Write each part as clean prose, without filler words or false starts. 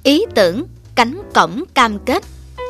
Ý tưởng cánh cổng cam kết.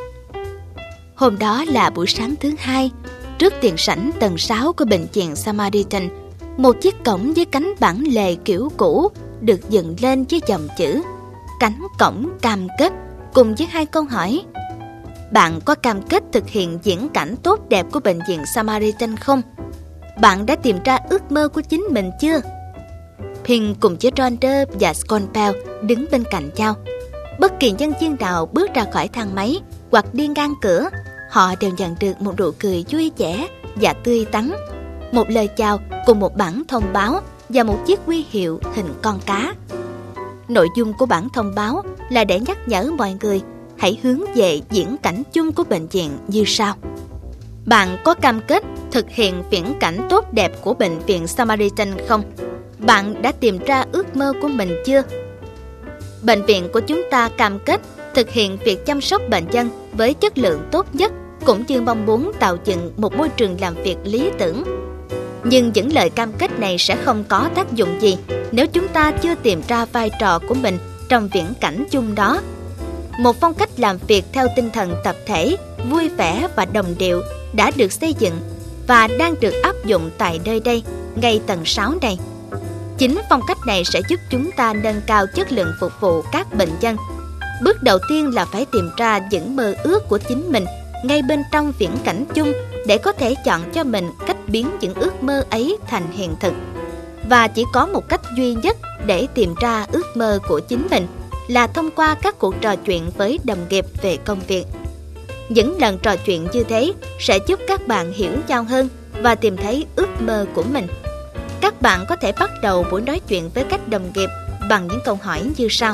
Hôm đó là buổi sáng thứ hai, trước tiền sảnh tầng 6 của bệnh viện Samaritan, một chiếc cổng với cánh bản lề kiểu cũ được dựng lên với dòng chữ cánh cổng cam kết, cùng với 2 câu hỏi: bạn có cam kết thực hiện viễn cảnh tốt đẹp của bệnh viện Samaritan không? Bạn đã tìm ra ước mơ của chính mình chưa? Pink cùng với Ronder và Sconpel đứng bên cạnh nhau. Bất kỳ nhân viên nào bước ra khỏi thang máy hoặc đi ngang cửa, họ đều nhận được một nụ cười vui vẻ và tươi tắn, một lời chào cùng một bản thông báo và một chiếc huy hiệu hình con cá. Nội dung của bản thông báo là để nhắc nhở mọi người hãy hướng về viễn cảnh chung của bệnh viện như sau: bạn có cam kết thực hiện viễn cảnh tốt đẹp của bệnh viện Samaritan không? Bạn đã tìm ra ước mơ của mình chưa? Bệnh viện của chúng ta cam kết thực hiện việc chăm sóc bệnh nhân với chất lượng tốt nhất, cũng như mong muốn tạo dựng một môi trường làm việc lý tưởng. Nhưng những lời cam kết này sẽ không có tác dụng gì nếu chúng ta chưa tìm ra vai trò của mình trong viễn cảnh chung đó. Một phong cách làm việc theo tinh thần tập thể, vui vẻ và đồng điệu đã được xây dựng và đang được áp dụng tại nơi đây, ngay tầng 6 này. Chính phong cách này sẽ giúp chúng ta nâng cao chất lượng phục vụ các bệnh nhân. Bước đầu tiên là phải tìm ra những mơ ước của chính mình ngay bên trong viễn cảnh chung để có thể chọn cho mình cách biến những ước mơ ấy thành hiện thực. Và chỉ có một cách duy nhất để tìm ra ước mơ của chính mình là thông qua các cuộc trò chuyện với đồng nghiệp về công việc. Những lần trò chuyện như thế sẽ giúp các bạn hiểu nhau hơn và tìm thấy ước mơ của mình. Các bạn có thể bắt đầu buổi nói chuyện với các đồng nghiệp bằng những câu hỏi như sau: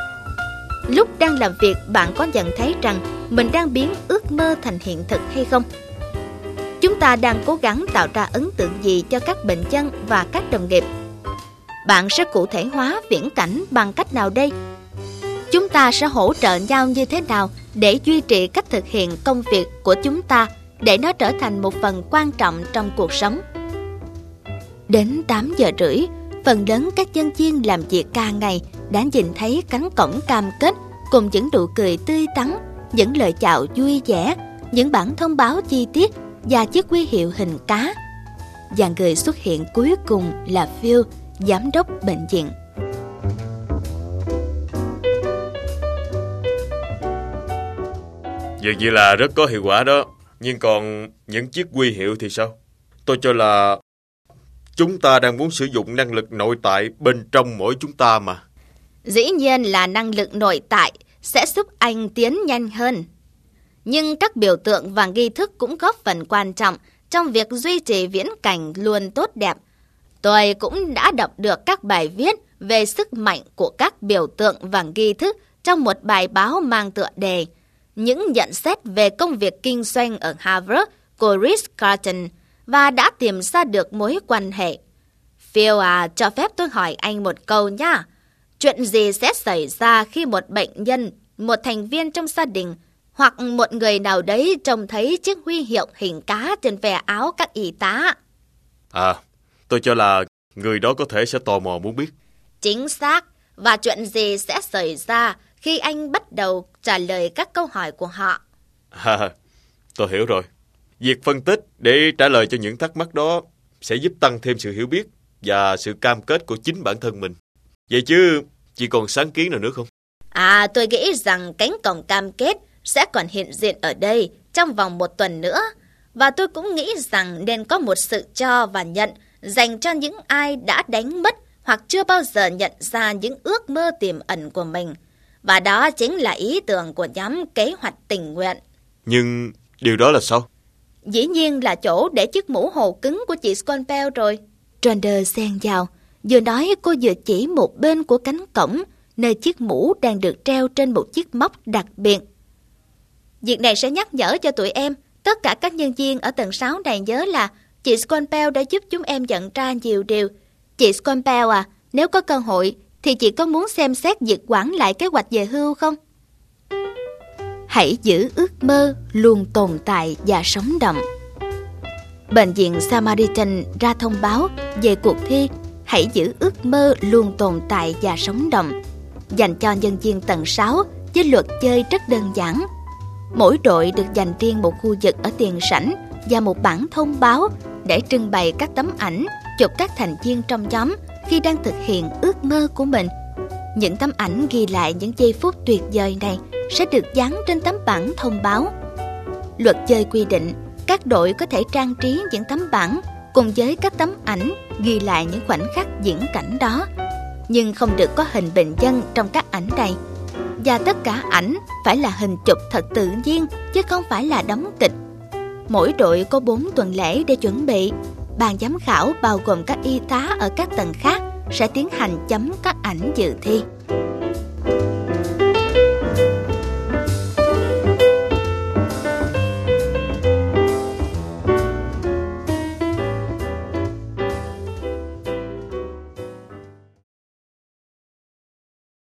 lúc đang làm việc, bạn có nhận thấy rằng mình đang biến ước mơ thành hiện thực hay không? Chúng ta đang cố gắng tạo ra ấn tượng gì cho các bệnh nhân và các đồng nghiệp? Bạn sẽ cụ thể hóa viễn cảnh bằng cách nào đây? Chúng ta sẽ hỗ trợ nhau như thế nào để duy trì cách thực hiện công việc của chúng ta để nó trở thành một phần quan trọng trong cuộc sống? Đến 8 giờ rưỡi, phần lớn các nhân viên làm việc ca ngày đã nhìn thấy cánh cổng cam kết cùng những nụ cười tươi tắn, những lời chào vui vẻ, những bản thông báo chi tiết và chiếc huy hiệu hình cá. Và người xuất hiện cuối cùng là Phil, giám đốc bệnh viện. Dường như là rất có hiệu quả đó. Nhưng còn những chiếc huy hiệu thì sao? Tôi cho là chúng ta đang muốn sử dụng năng lực nội tại bên trong mỗi chúng ta mà. Dĩ nhiên là năng lực nội tại sẽ giúp anh tiến nhanh hơn. Nhưng các biểu tượng và nghi thức cũng góp phần quan trọng trong việc duy trì viễn cảnh luôn tốt đẹp. Tôi cũng đã đọc được các bài viết về sức mạnh của các biểu tượng và nghi thức trong một bài báo mang tựa đề Những nhận xét về công việc kinh doanh ở Harvard của Rich Carlton và đã tìm ra được mối quan hệ. Phil cho phép tôi hỏi anh một câu nhá. Chuyện gì sẽ xảy ra khi một bệnh nhân, một thành viên trong gia đình hoặc một người nào đấy trông thấy chiếc huy hiệu hình cá trên ve áo các y tá? Tôi cho là người đó có thể sẽ tò mò muốn biết. Chính xác. Và chuyện gì sẽ xảy ra khi anh bắt đầu trả lời các câu hỏi của họ? Tôi hiểu rồi. Việc phân tích để trả lời cho những thắc mắc đó sẽ giúp tăng thêm sự hiểu biết và sự cam kết của chính bản thân mình. Vậy chứ chỉ còn sáng kiến nào nữa không? Tôi nghĩ rằng cánh cổng cam kết sẽ còn hiện diện ở đây trong vòng 1 tuần nữa. Và tôi cũng nghĩ rằng nên có một sự cho và nhận dành cho những ai đã đánh mất hoặc chưa bao giờ nhận ra những ước mơ tiềm ẩn của mình. Và đó chính là ý tưởng của nhóm kế hoạch tình nguyện. Nhưng điều đó là sao? Dĩ nhiên là chỗ để chiếc mũ hồ cứng của chị Sconpel rồi. Ronder xen vào, vừa nói cô vừa chỉ một bên của cánh cổng, nơi chiếc mũ đang được treo trên một chiếc móc đặc biệt. Việc này sẽ nhắc nhở cho tụi em, tất cả các nhân viên ở tầng 6 này nhớ là chị Sconpel đã giúp chúng em nhận ra nhiều điều. Chị Sconpel nếu có cơ hội thì chị có muốn xem xét việc hoãn lại kế hoạch về hưu không? Hãy giữ ước mơ luôn tồn tại và sống động. Bệnh viện Samaritan ra thông báo về cuộc thi Hãy giữ ước mơ luôn tồn tại và sống động. dành cho nhân viên tầng 6 với luật chơi rất đơn giản. Mỗi đội được dành riêng một khu vực ở tiền sảnh và một bảng thông báo để trưng bày các tấm ảnh chụp các thành viên trong nhóm khi đang thực hiện ước mơ của mình. Những tấm ảnh ghi lại những giây phút tuyệt vời này sẽ được dán trên tấm bảng thông báo. Luật chơi quy định các đội có thể trang trí những tấm bảng cùng với các tấm ảnh ghi lại những khoảnh khắc diễn cảnh đó, nhưng không được có hình bệnh nhân trong các ảnh này. Và tất cả ảnh phải là hình chụp thật tự nhiên chứ không phải là đóng kịch. Mỗi đội có 4 tuần lễ để chuẩn bị. Ban giám khảo bao gồm các y tá ở các tầng khác sẽ tiến hành chấm các ảnh dự thi.